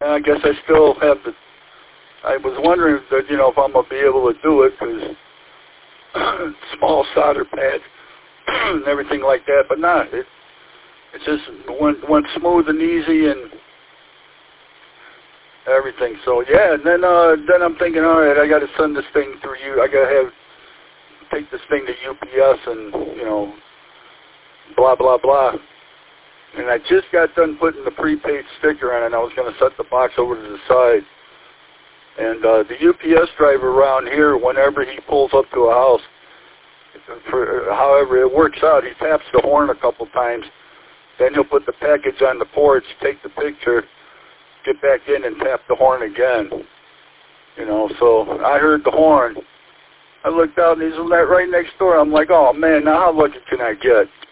And I guess I still have to. I was wondering that, you know, if I'm gonna be able to do it, because small solder pads and everything like that. But nah, it just went smooth and easy and everything. So yeah, and then I'm thinking, all right, I got to send this thing through you. I got to take this thing to UPS and, you know, blah blah blah. And I just got done putting the prepaid sticker on it, and I was going to set the box over to the side. And the UPS driver around here, whenever he pulls up to a house, however it works out, he taps the horn a couple times. Then he'll put the package on the porch, take the picture, get back in and tap the horn again. You know, so I heard the horn. I looked out and he's right next door. I'm like, oh man, now how lucky can I get?